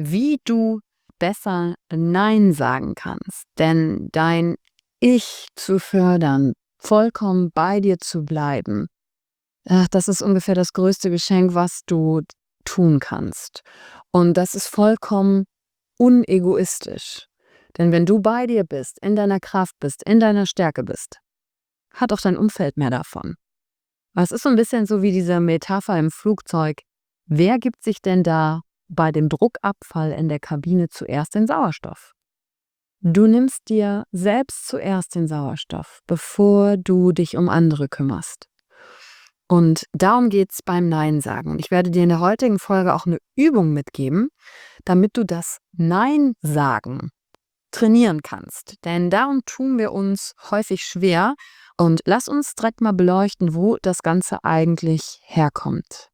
wie du besser Nein sagen kannst. Denn dein Ich zu fördern, vollkommen bei dir zu bleiben, das ist ungefähr das größte Geschenk, was du tun kannst. Und das ist vollkommen unegoistisch. Denn wenn du bei dir bist, in deiner Kraft bist, in deiner Stärke bist, hat auch dein Umfeld mehr davon. Es ist so ein bisschen so wie diese Metapher im Flugzeug. Wer gibt sich denn da bei dem Druckabfall in der Kabine zuerst den Sauerstoff? Du nimmst dir selbst zuerst den Sauerstoff, bevor du dich um andere kümmerst. Und darum geht's beim Nein sagen. Und ich werde dir in der heutigen Folge auch eine Übung mitgeben, damit du das Nein sagen trainieren kannst. Denn darum tun wir uns häufig schwer. Und lass uns direkt mal beleuchten, wo das Ganze eigentlich herkommt.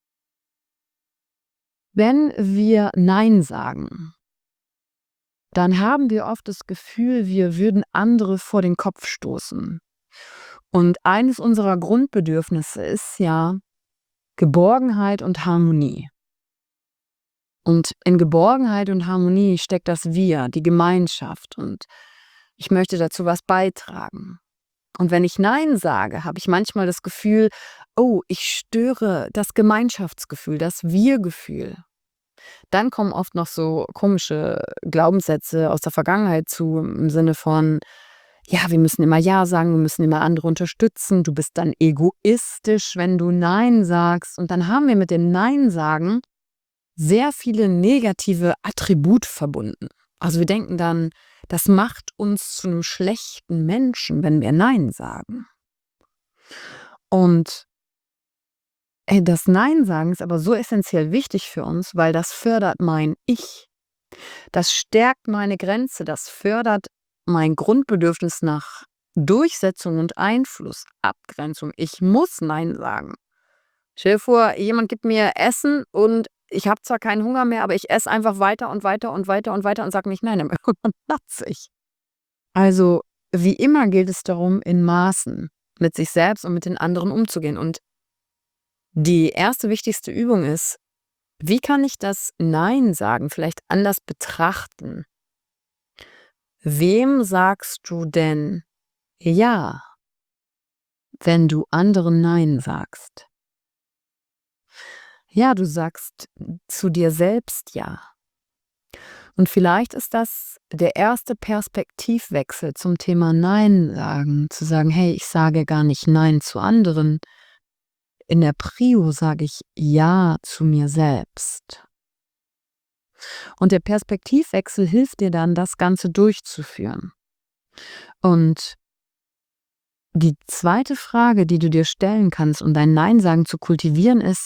Wenn wir Nein sagen, dann haben wir oft das Gefühl, wir würden andere vor den Kopf stoßen. Und eines unserer Grundbedürfnisse ist ja Geborgenheit und Harmonie. Und in Geborgenheit und Harmonie steckt das Wir, die Gemeinschaft. Und ich möchte dazu was beitragen. Und wenn ich Nein sage, habe ich manchmal das Gefühl, oh, ich störe das Gemeinschaftsgefühl, das Wir-Gefühl. Dann kommen oft noch so komische Glaubenssätze aus der Vergangenheit zu, im Sinne von, ja, wir müssen immer Ja sagen, wir müssen immer andere unterstützen, du bist dann egoistisch, wenn du Nein sagst. Und dann haben wir mit dem Nein sagen sehr viele negative Attribute verbunden. Also wir denken dann, das macht uns zu einem schlechten Menschen, wenn wir Nein sagen. Und das Nein sagen ist aber so essentiell wichtig für uns, weil das fördert mein Ich. Das stärkt meine Grenze, das fördert mein Grundbedürfnis nach Durchsetzung und Einfluss, Abgrenzung. Ich muss Nein sagen. Stell dir vor, jemand gibt mir Essen und ich habe zwar keinen Hunger mehr, aber ich esse einfach weiter und weiter und weiter und weiter und sage nicht nein, dann irgendwann platze ich. Also, wie immer gilt es darum, in Maßen mit sich selbst und mit den anderen umzugehen. Und die erste wichtigste Übung ist, wie kann ich das Nein sagen vielleicht anders betrachten? Wem sagst du denn Ja, wenn du anderen Nein sagst? Ja, du sagst zu dir selbst Ja. Und vielleicht ist das der erste Perspektivwechsel zum Thema Nein sagen, zu sagen, hey, ich sage gar nicht Nein zu anderen. In der Prio sage ich Ja zu mir selbst. Und der Perspektivwechsel hilft dir dann, das Ganze durchzuführen. Und die zweite Frage, die du dir stellen kannst, um dein Nein-Sagen zu kultivieren, ist,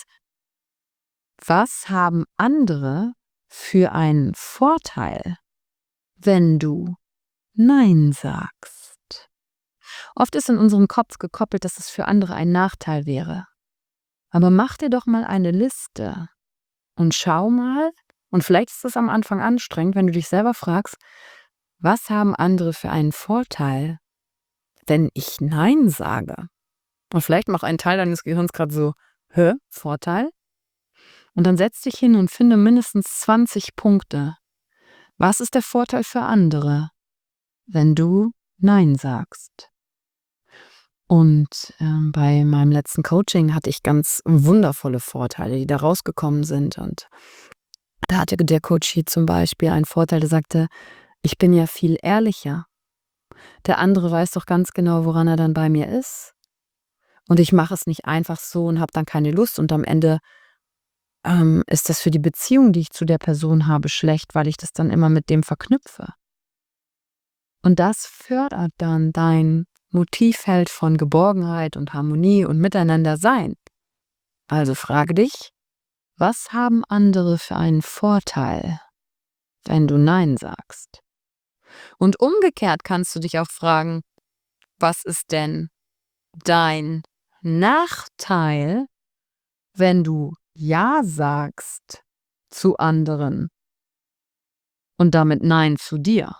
was haben andere für einen Vorteil, wenn du Nein sagst? Oft ist in unserem Kopf gekoppelt, dass es für andere ein Nachteil wäre. Aber mach dir doch mal eine Liste und schau mal, und vielleicht ist es am Anfang anstrengend, wenn du dich selber fragst, was haben andere für einen Vorteil, wenn ich Nein sage? Und vielleicht macht ein Teil deines Gehirns gerade so, Vorteil? Und dann setz dich hin und finde mindestens 20 Punkte. Was ist der Vorteil für andere, wenn du Nein sagst? Und bei meinem letzten Coaching hatte ich ganz wundervolle Vorteile, die da rausgekommen sind. Und da hatte der Coach hier zum Beispiel einen Vorteil, der sagte, ich bin ja viel ehrlicher. Der andere weiß doch ganz genau, woran er dann bei mir ist. Und ich mache es nicht einfach so und habe dann keine Lust. Und am Ende ist das für die Beziehung, die ich zu der Person habe, schlecht, weil ich das dann immer mit dem verknüpfe. Und das fördert dann dein Motivfeld von Geborgenheit und Harmonie und Miteinandersein. Also frage dich, was haben andere für einen Vorteil, wenn du Nein sagst? Und umgekehrt kannst du dich auch fragen, was ist denn dein Nachteil, wenn du Ja sagst zu anderen und damit Nein zu dir?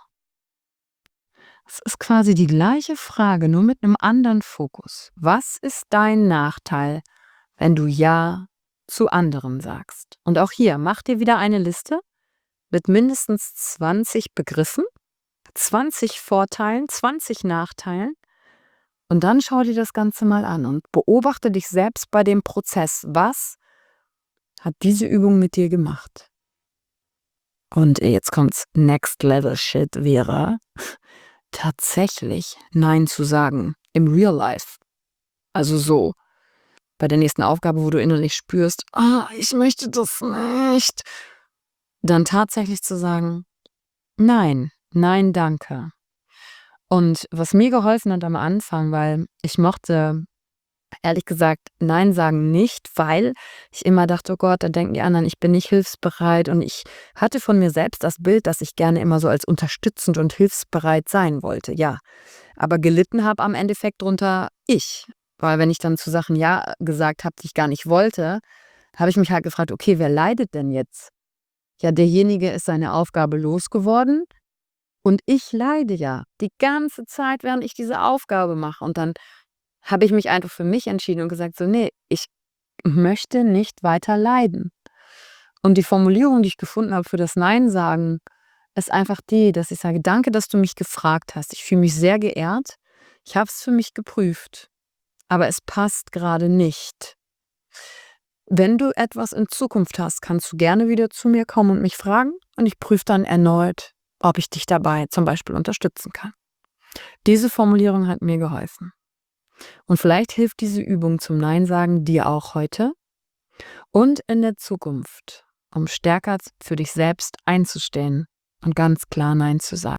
Es ist quasi die gleiche Frage, nur mit einem anderen Fokus. Was ist dein Nachteil, wenn du Ja zu anderen sagst? Und auch hier, mach dir wieder eine Liste mit mindestens 20 Begriffen, 20 Vorteilen, 20 Nachteilen. Und dann schau dir das Ganze mal an und beobachte dich selbst bei dem Prozess. Was hat diese Übung mit dir gemacht? Und jetzt kommt's, Next Level Shit wäre, tatsächlich Nein zu sagen im Real Life. Also so, bei der nächsten Aufgabe, wo du innerlich spürst, ich möchte das nicht, dann tatsächlich zu sagen, nein, nein, danke. Und was mir geholfen hat am Anfang, weil ich mochte ehrlich gesagt Nein sagen nicht, weil ich immer dachte, oh Gott, da denken die anderen, ich bin nicht hilfsbereit. Und ich hatte von mir selbst das Bild, dass ich gerne immer so als unterstützend und hilfsbereit sein wollte. Ja, aber gelitten habe am Endeffekt drunter ich. Weil wenn ich dann zu Sachen Ja gesagt habe, die ich gar nicht wollte, habe ich mich halt gefragt, okay, wer leidet denn jetzt? Ja, derjenige ist seine Aufgabe losgeworden und ich leide ja die ganze Zeit, während ich diese Aufgabe mache. Und dann habe ich mich einfach für mich entschieden und gesagt, so, nee, ich möchte nicht weiter leiden. Und die Formulierung, die ich gefunden habe für das Nein sagen, ist einfach die, dass ich sage, danke, dass du mich gefragt hast. Ich fühle mich sehr geehrt. Ich habe es für mich geprüft, aber es passt gerade nicht. Wenn du etwas in Zukunft hast, kannst du gerne wieder zu mir kommen und mich fragen und ich prüfe dann erneut, ob ich dich dabei zum Beispiel unterstützen kann. Diese Formulierung hat mir geholfen. Und vielleicht hilft diese Übung zum Nein sagen dir auch heute und in der Zukunft, um stärker für dich selbst einzustehen und ganz klar Nein zu sagen.